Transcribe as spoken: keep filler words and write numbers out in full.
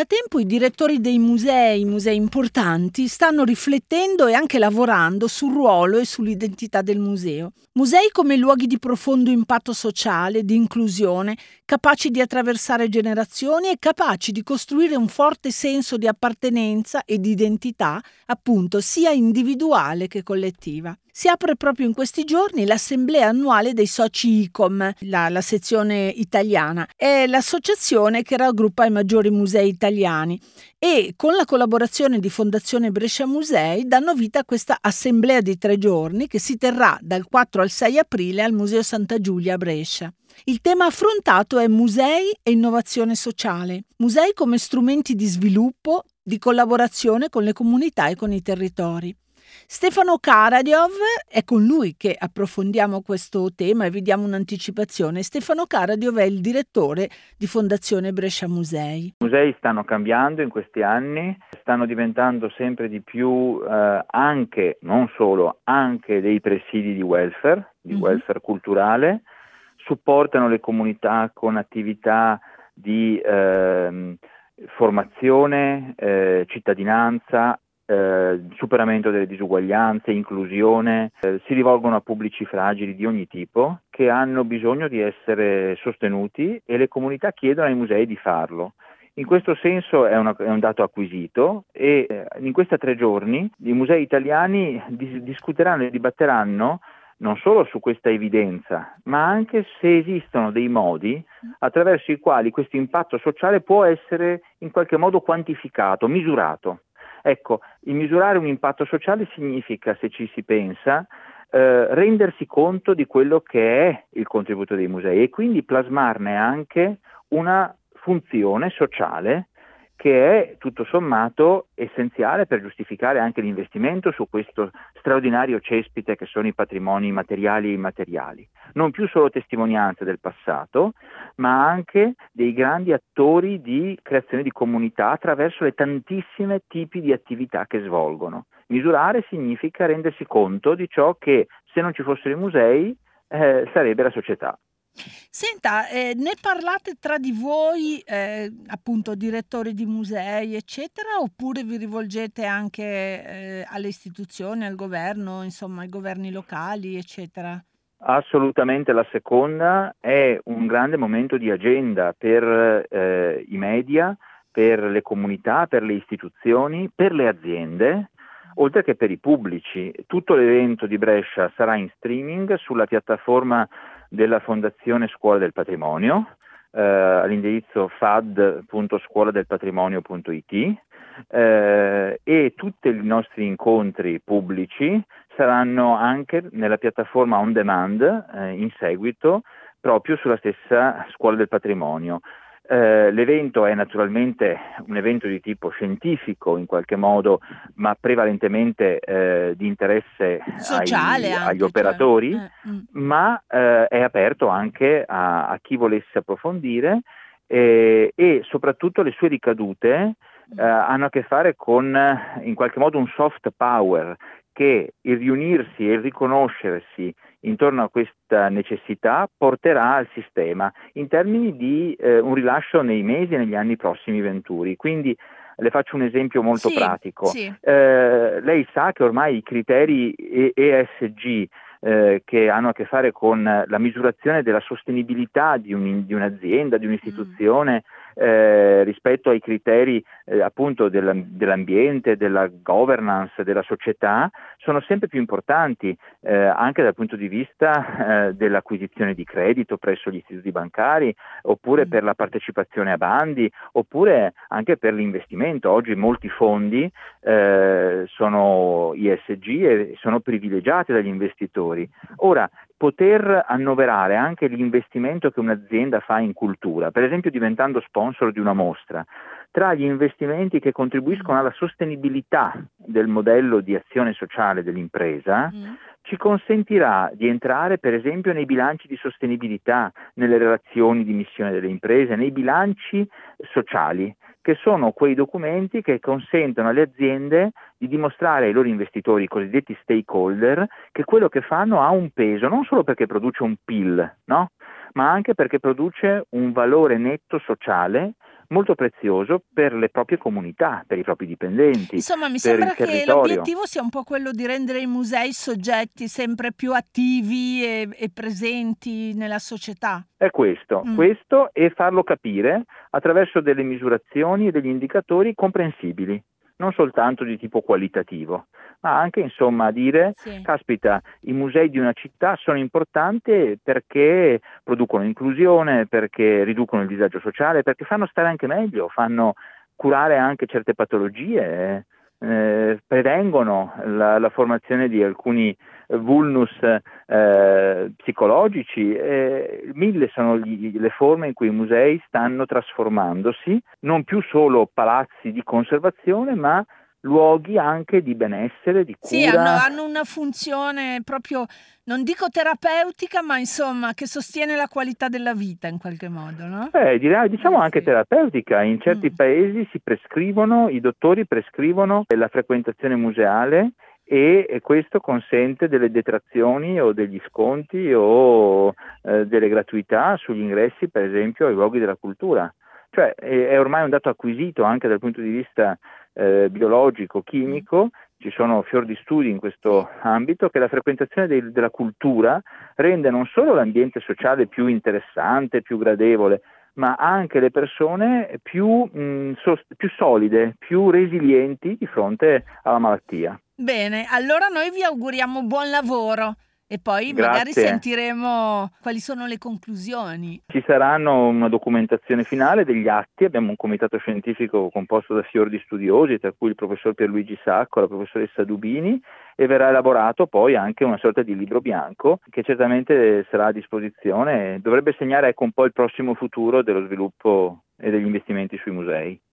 Da tempo i direttori dei musei, musei importanti, stanno riflettendo e anche lavorando sul ruolo e sull'identità del museo. Musei come luoghi di profondo impatto sociale, di inclusione, capaci di attraversare generazioni e capaci di costruire un forte senso di appartenenza e di identità, appunto, sia individuale che collettiva. Si apre proprio in questi giorni l'assemblea annuale dei soci I C O M, la, la sezione italiana. È l'associazione che raggruppa i maggiori musei italiani e con la collaborazione di Fondazione Brescia Musei danno vita a questa assemblea di tre giorni che si terrà dal quattro al sei aprile al Museo Santa Giulia a Brescia. Il tema affrontato è musei e innovazione sociale, musei come strumenti di sviluppo, di collaborazione con le comunità e con i territori. Stefano Karadiov, è con lui che approfondiamo questo tema e vi diamo un'anticipazione. Stefano Karadiov è il direttore di Fondazione Brescia Musei. I musei stanno cambiando in questi anni, stanno diventando sempre di più eh, anche, non solo, anche dei presidi di welfare, di mm-hmm. welfare culturale, supportano le comunità con attività di eh, formazione, eh, cittadinanza, Eh, superamento delle disuguaglianze, inclusione, eh, si rivolgono a pubblici fragili di ogni tipo che hanno bisogno di essere sostenuti e le comunità chiedono ai musei di farlo. In questo senso è, una, è un dato acquisito e eh, in questi tre giorni i musei italiani dis- discuteranno e dibatteranno non solo su questa evidenza, ma anche se esistono dei modi attraverso i quali questo impatto sociale può essere in qualche modo quantificato, misurato. Ecco, il misurare un impatto sociale significa, se ci si pensa, eh, rendersi conto di quello che è il contributo dei musei e quindi plasmarne anche una funzione sociale che è tutto sommato essenziale per giustificare anche l'investimento su questo straordinario cespite che sono i patrimoni materiali e immateriali. Non più solo testimonianze del passato, ma anche dei grandi attori di creazione di comunità attraverso le tantissime tipi di attività che svolgono. Misurare significa rendersi conto di ciò che, se non ci fossero i musei, eh, sarebbe la società. Senta, eh, ne parlate tra di voi, eh, appunto direttori di musei, eccetera, oppure vi rivolgete anche eh, alle istituzioni, al governo, insomma, ai governi locali, eccetera? Assolutamente la seconda, è un grande momento di agenda per eh, i media, per le comunità, per le istituzioni, per le aziende, oltre che per i pubblici. Tutto l'evento di Brescia sarà in streaming sulla piattaforma della Fondazione Scuola del Patrimonio, eh, all'indirizzo fad punto scuola del patrimonio punto it, eh, e tutti i nostri incontri pubblici saranno anche nella piattaforma on demand eh, in seguito proprio sulla stessa Scuola del Patrimonio. Eh, l'evento è naturalmente un evento di tipo scientifico in qualche modo, ma prevalentemente eh, di interesse sociale ai, anche, agli operatori, cioè, eh, mm. ma eh, è aperto anche a, a chi volesse approfondire eh, e soprattutto le sue ricadute eh, hanno a che fare con in qualche modo un soft power, che il riunirsi e il riconoscersi intorno a questa necessità porterà al sistema in termini di eh, un rilascio nei mesi e negli anni prossimi venturi. Quindi le faccio un esempio molto sì, pratico. Sì. Eh, lei sa che ormai i criteri E S G eh, che hanno a che fare con la misurazione della sostenibilità di, un, di un'azienda, di un'istituzione, mm. Eh, rispetto ai criteri eh, appunto della, dell'ambiente, della governance, della società, sono sempre più importanti eh, anche dal punto di vista eh, dell'acquisizione di credito presso gli istituti bancari, oppure mm. per la partecipazione a bandi, oppure anche per l'investimento. Oggi molti fondi eh, sono I S G e sono privilegiati dagli investitori. Ora, poter annoverare anche l'investimento che un'azienda fa in cultura, per esempio diventando sponsor di una mostra, tra gli investimenti che contribuiscono alla sostenibilità del modello di azione sociale dell'impresa, mm. ci consentirà di entrare per esempio nei bilanci di sostenibilità, nelle relazioni di missione delle imprese, nei bilanci sociali, che sono quei documenti che consentono alle aziende di dimostrare ai loro investitori, i cosiddetti stakeholder, che quello che fanno ha un peso, non solo perché produce un P I L, no? Ma anche perché produce un valore netto sociale molto prezioso per le proprie comunità, per i propri dipendenti. Insomma, mi per sembra il che territorio. l'obiettivo sia un po' quello di rendere i musei soggetti sempre più attivi e, e presenti nella società. È questo, Mm. questo e farlo capire attraverso delle misurazioni e degli indicatori comprensibili, non soltanto di tipo qualitativo, ma anche insomma dire, Sì. caspita, i musei di una città sono importanti perché producono inclusione, perché riducono il disagio sociale, perché fanno stare anche meglio, fanno curare anche certe patologie, eh, prevengono la, la formazione di alcuni vulnus eh, psicologici, eh, mille sono gli, le forme in cui i musei stanno trasformandosi, non più solo palazzi di conservazione, ma luoghi anche di benessere, di cura. Sì, hanno, hanno una funzione proprio, non dico terapeutica, ma insomma che sostiene la qualità della vita in qualche modo, no? Eh, direi, diciamo Eh, anche sì. terapeutica. In certi Mm. paesi si prescrivono, i dottori prescrivono la frequentazione museale e, e questo consente delle detrazioni o degli sconti o eh, delle gratuità sugli ingressi, per esempio, ai luoghi della cultura. Cioè è, è ormai un dato acquisito anche dal punto di vista eh, biologico, chimico. Ci sono fior di studi in questo ambito, che la frequentazione del, della cultura rende non solo l'ambiente sociale più interessante, più gradevole, ma anche le persone più, mh, sost- più solide, più resilienti di fronte alla malattia. Bene, allora noi vi auguriamo buon lavoro e poi magari Grazie. sentiremo quali sono le conclusioni. Ci saranno una documentazione finale degli atti, abbiamo un comitato scientifico composto da fior di studiosi, tra cui il professor Pierluigi Sacco, la professoressa Dubini, e verrà elaborato poi anche una sorta di libro bianco che certamente sarà a disposizione e dovrebbe segnare ecco un po' il prossimo futuro dello sviluppo e degli investimenti sui musei.